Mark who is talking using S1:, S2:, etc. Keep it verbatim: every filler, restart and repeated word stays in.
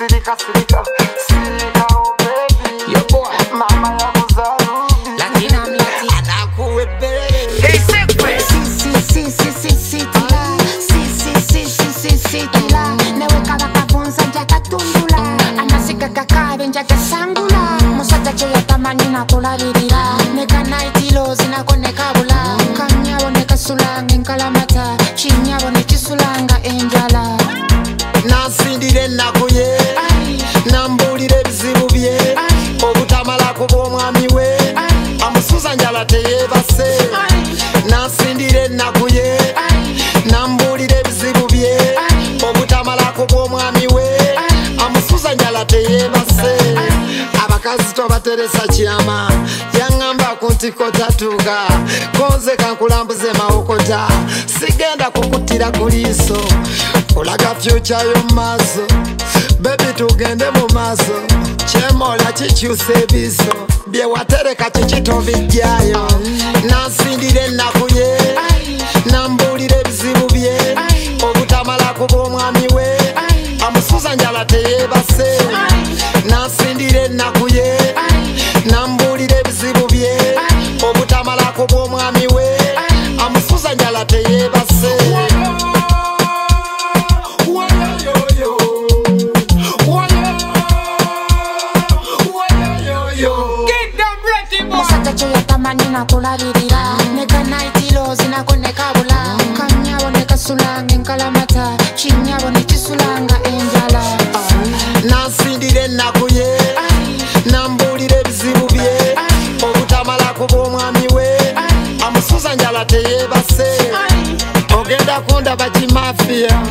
S1: Sirika, sirika, sirika, oh baby.
S2: Yo boy,
S1: mama ya kuzarudi.
S2: Latina mlati anakuwe baby. Hey sekwe.
S3: Si si si si si tila. Si si si si si si tila. Neweka wakavunza njaka tundula. Anasika kakare njaka sangula. Musata cheya tamani na kularirira. Neka naitilo zina kone kabula. Kanyabo neka sulanga nkalamata. Chinyabo neki sulanga enjala.
S2: Nasindire nakuye Nambulire bizibu bye Obutamala kuba omwami we Amusuza njala teyebase Nasindire nakuye Nambulire bizibu bye Obutamala kuba omwami we Amusuza njala teyebase Abakazi tobateresa kiyama Yangamba kuntiko tatuga Konze kankulambuze mawokota Sigenda kukutira kuliso Kulaga future yo mazo Baby tugende mu mazo Chemola chikyuse biso Bye watereka chichito vidyayo Nasindire nakuye Nambulire bizibu bye Obutamala kuba omwami we Amusuza njala teyebase Nasindire nakuye Nambulire bizibu bye Obutamala kuba omwami we Amusuza njala teyebase
S3: Manina kularirira Neka naitilo zina kone kabula Kanyabo neka sulanga nkalamata Chinyabo neki sulanga enjala
S2: Nasindire nakuye Nambulire bizibu bye Obutamala kuba omwami we Amusuza njala teyebase Ogenda kundaba kimafia